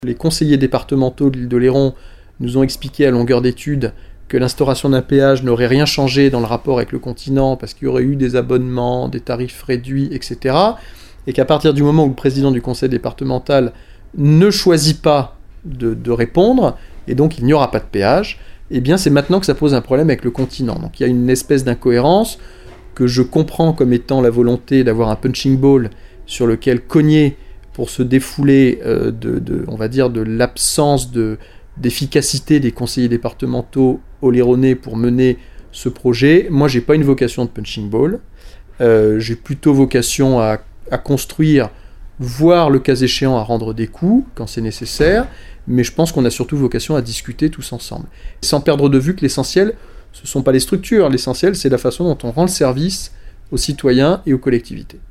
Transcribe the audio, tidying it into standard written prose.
Les conseillers départementaux de l'Île-d'Oléron nous ont expliqué à longueur d'études que l'instauration d'un péage n'aurait rien changé dans le rapport avec le continent parce qu'il y aurait eu des abonnements, des tarifs réduits, etc. Et qu'à partir du moment où le président du conseil départemental ne choisit pas de répondre, et donc il n'y aura pas de péage, eh bien c'est maintenant que ça pose un problème avec le continent. Donc il y a une espèce d'incohérence que je comprends comme étant la volonté d'avoir un punching ball sur lequel cogner pour se défouler on va dire, de l'absence d'efficacité des conseillers départementaux oléronais pour mener ce projet. Moi, j'ai pas une vocation de punching ball. J'ai plutôt vocation à construire, voire le cas échéant à rendre des coups quand c'est nécessaire, mais je pense qu'on a surtout vocation à discuter tous ensemble. Sans perdre de vue que l'essentiel, ce ne sont pas les structures, l'essentiel c'est la façon dont on rend le service aux citoyens et aux collectivités.